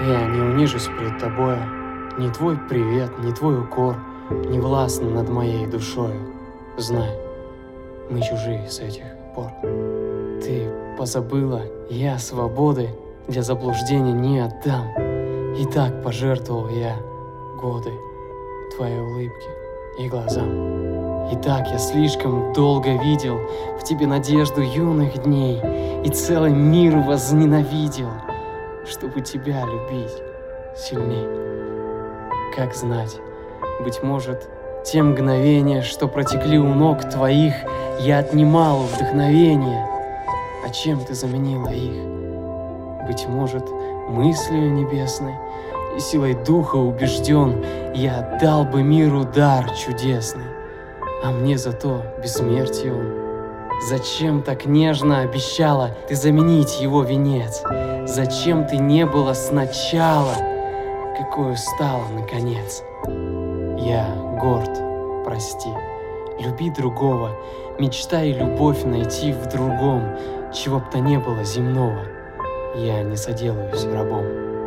Я не унижусь пред тобою, ни твой привет, ни твой укор не властны над моей душою. Знай, мы чужие с этих пор. Ты позабыла, я свободы для заблуждения не отдам. И так пожертвовал я годы твоей улыбки и глазам. И так я слишком долго видел в тебе надежду юных дней и целый мир возненавидел, чтобы тебя любить сильней. Как знать, быть может, те мгновения, что протекли у ног твоих, я отнимал вдохновение, а чем ты заменила их? Быть может, мыслью небесной и силой духа убежден, я отдал бы миру дар чудесный, а мне зато бессмертие он. Зачем так нежно обещала ты заменить его венец? Зачем ты не была сначала, какой стала наконец? Я горд, прости, люби другого, мечтай любовь найти в другом, чего б то не было земного, я не соделаюсь рабом.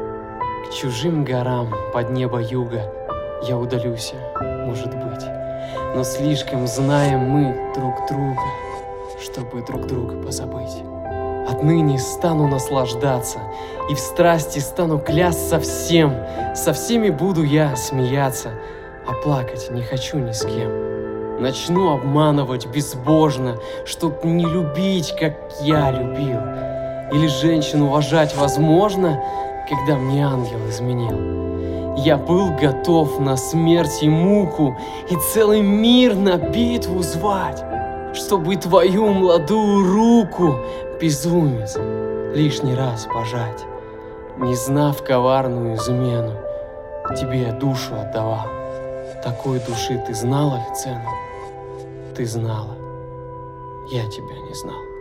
К чужим горам под небо юга я удалюсь, может быть, но слишком знаем мы друг друга, чтобы друг друга позабыть. Отныне стану наслаждаться и в страсти стану клясться всем, со всеми буду я смеяться, а плакать не хочу ни с кем. Начну обманывать безбожно, чтоб не любить, как я любил. Или женщин уважать возможно, когда мне ангел изменил. Я был готов на смерть и муку и целый мир на битву звать, чтобы твою молодую руку, безумец, лишний раз пожать. Не знав коварную измену, тебе я душу отдавал. Такой души ты знала ли цену? Ты знала, я тебя не знал.